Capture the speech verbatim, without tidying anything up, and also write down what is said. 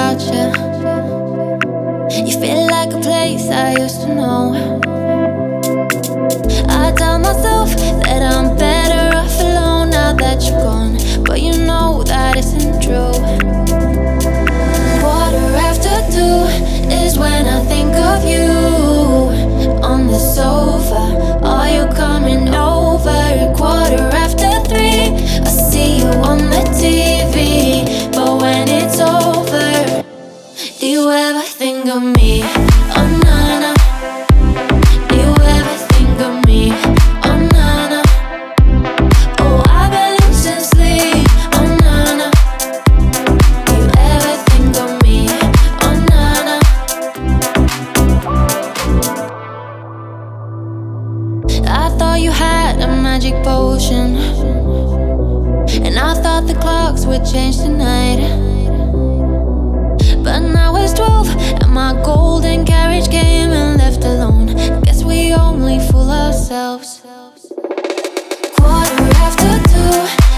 about you. You feel like a place I used to know. I tell myself that I'm better off alone now that you're gone, but you know that isn't true. Quarter after two is when I think of you. On the sofa, are you coming over? Quarter after three, I see you on the T V, but when it's over, do you ever think of me? Oh na-na. Do you ever think of me? Oh na-na. Oh, I've been losing sleep. Oh na-na. Do you ever think of me? Oh na-na. I thought you had a magic potion, and I thought the clocks would change tonight. But now it's twelve, and my golden carriage came and left alone. Guess we only fool ourselves. Quarter after two